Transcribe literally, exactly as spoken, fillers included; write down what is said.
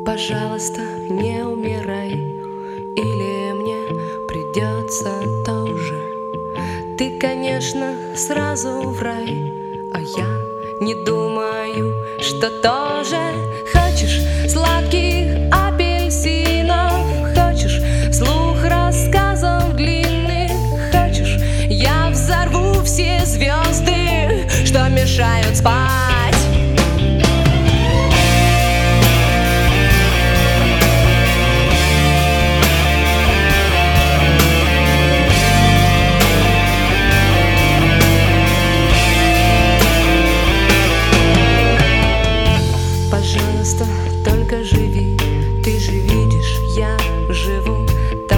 Пожалуйста, не умирай, или мне придется тоже. Ты, конечно, сразу в рай, а я не думаю, что тоже. Хочешь сладких апельсинов, хочешь вслух рассказов длинных, хочешь я взорву все звезды, что мешают спать. Пожалуйста, только живи, ты же видишь, я живу.